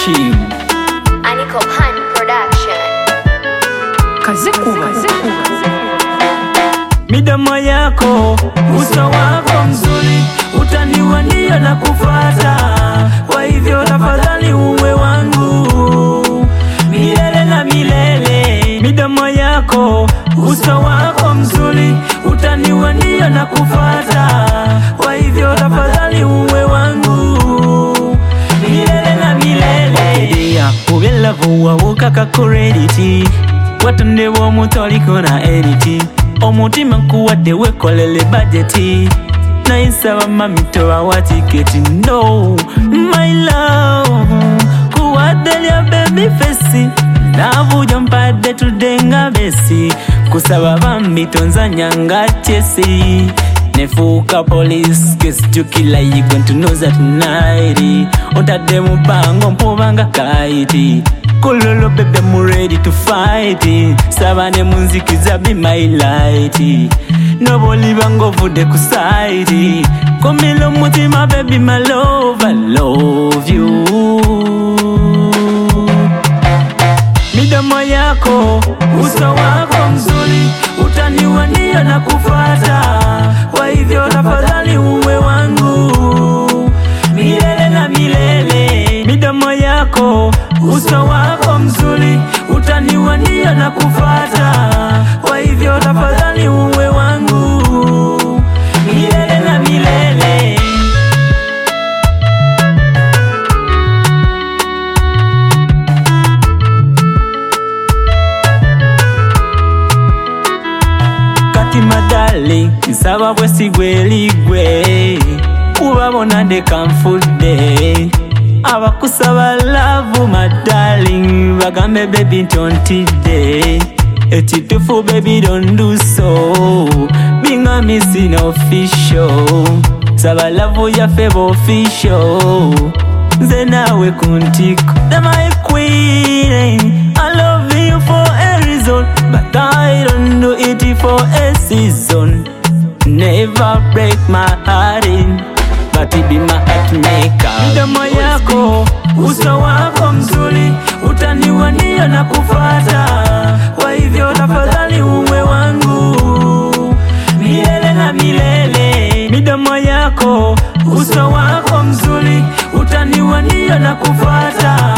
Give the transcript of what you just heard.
Shim Aniko Pan Production. Kazikuba Midomo yako, uso wako mzuri, utaniwa ndio na kufuata. Kwa hivyo tafadhali uwe wangu milele na milele. Midomo yako, uso wako mzuri, utaniwa ndio na kufuata. Kwa hivyo tafadhali uwe wangu milele na milele. Dia ubela vuwa ukaka credit watonde wo mutoliko na edit omutima nkuwadde wekolele budgeti naisaba mamitowa wa tiketi. No my love kuwadde lya baby face navuja mpadde tudenga besi kusaba bambi tonzanya nga chesi nefuuka police case to killer. You going to know that tonight otadde mu bango mpubanga kaiti kulolo baby I'm ready to fight sabane munzikiza be my light noboli bango vude kusaiti komilo mutima baby my love I love you. Midomo yako, uso wako mzuri, utaniwa ndio na kufuata. Kwa hivyo tafadhali uwe wangu milele na milele. Midomo yako, uso wako mzuri, utaniwa ndio na kufuata. Kwa hivyo tafadhali uwe wangu milele na milele. Madali nsaba bwesigwe ligwe ubabona ndeka nfudde abakusaba love my darling bagambe baby tontidde ekitufu baby don't do so being a missing official saba love yaffe official nze nawe kuntiko the my queen I love you for a reason but I don't do it for a season. Never break my heart in, but it be my heart maker. Midomo yako, uso wako mzuri, utaniwa ndio na kufuata. Kwa hivyo tafadhali uwe wangu milele na milele. Midomo yako, uso wako mzuri, utaniwa ndio na kufuata.